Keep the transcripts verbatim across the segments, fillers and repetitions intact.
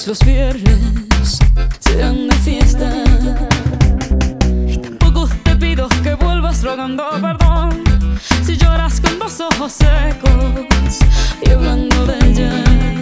todos los viernes sean de fiesta. Y tampoco te pido que vuelvas rogando perdón si lloras con los ojos secos y hablando de ella.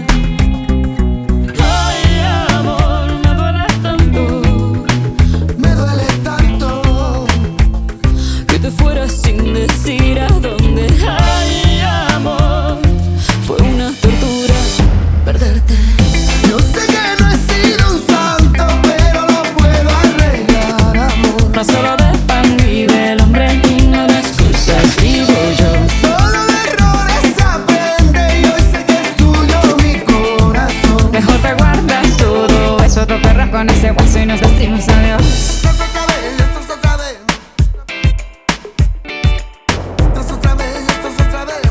Ay, amor, me duele tanto, me duele tanto que te fueras sin decir a dónde. Ay, amor, fue una tortura perderte. Yo sé que no he sido un santo, pero lo puedo arreglar, amor. No solo de pan vive el hombre y no de excusas vivo yo. Solo de errores se aprende y hoy sé que es tuyo mi corazón. Mejor te guardas todo eso, te perras con ese hueso y nos decimos adiós. Esto es otra vez, esto es otra vez. Esto es otra vez, esto es otra vez.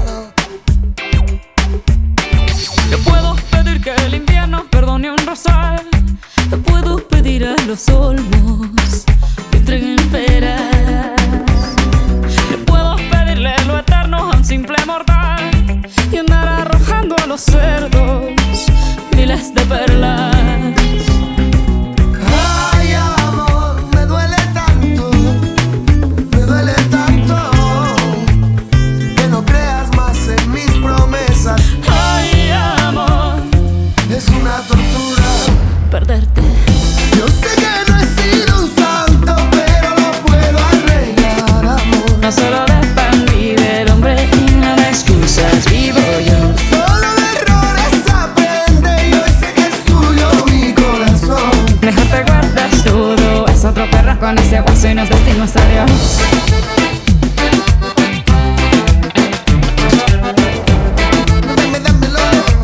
Te puedo pedir que el invierno perdone un rosal. Te puedo pedir a los olmos que entreguen peras. Te puedo pedirle lo eterno a un simple mortal y andar arrojando a los cerdos miles de perlas. Ay, amor, me duele tanto, me duele tanto que no creas más en mis promesas. Ay, amor, Es una tortura perderte. Yo sé que no he sido un santo, pero lo puedo arreglar, amor. No solo de pan vive el hombre y no de excusas vivo yo. Solo de errores se aprende y hoy sé que es tuyo mi corazón. Mejor te guardas todo, es otro perro con ese hueso y nos decimos adiós. Dame, dámelo.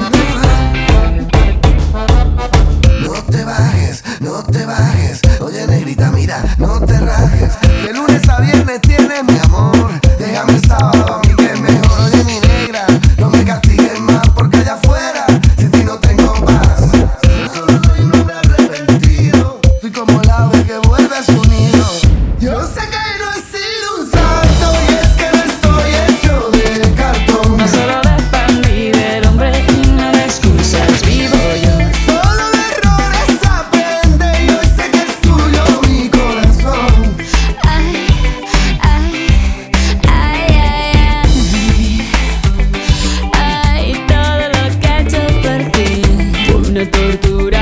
No te bajes, no te bajes. Oye, negrita, mira, no te rajes. De lunes a viernes tienes mi amor. Déjame el sábado a mí que es mejor. Oye, mi negra, no me castigues más porque allá afuera sin ti no tengo paz. Yo solo soy un hombre arrepentido. Soy como el ave que vuelve a su nido. Yo sé que no he sido un santo y es que no estoy hecho de cartón. No solo de pan vive el hombre y no de excusas vivo yo. Solo de errores se aprende y hoy sé que es tuyo mi corazón. Ay, ay, ay, ay, ay, ay, todo lo que he hecho por ti fue una tortura.